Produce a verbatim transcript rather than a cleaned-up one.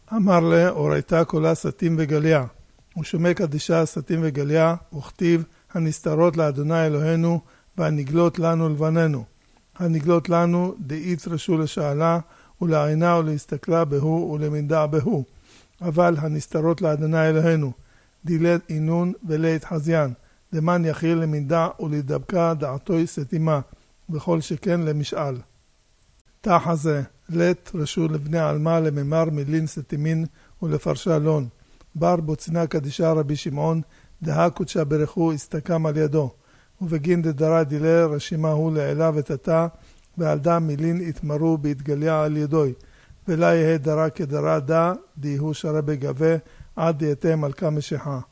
אמר לה, אורייתה קולה סתים וגליה. ושומע קדישה סתים וגליה, וכתיב, הנסתרות לאדוני אלוהינו, והנגלות לנו לבננו. הנגלות לנו, דאית רשו לשאלה, ולעינה ולהסתכלה בהו, ולמנדע בהו. אבל הנסתרות לאדוני אלוהינו, דילת אינון ולית חזיין, דמן יכיל למנדע ולדבקה דעתוי סתימה, בכל שכן למשאל. תחה זה, לת רשו לבני עלמה לממר מילין סתימין ולפרשה לון. בר בוצנה קדישה רבי שמעון, דהה קודשה ברכו הסתקם על ידו. ובגין דדרה דילה רשימה הוא לעילה ותתה, ועל דה מילין התמרו בהתגליה על ידוי. ולה יהה דרה כדרה דה, דיהו שרה בגבה, עד דייתה מלכה משיחה.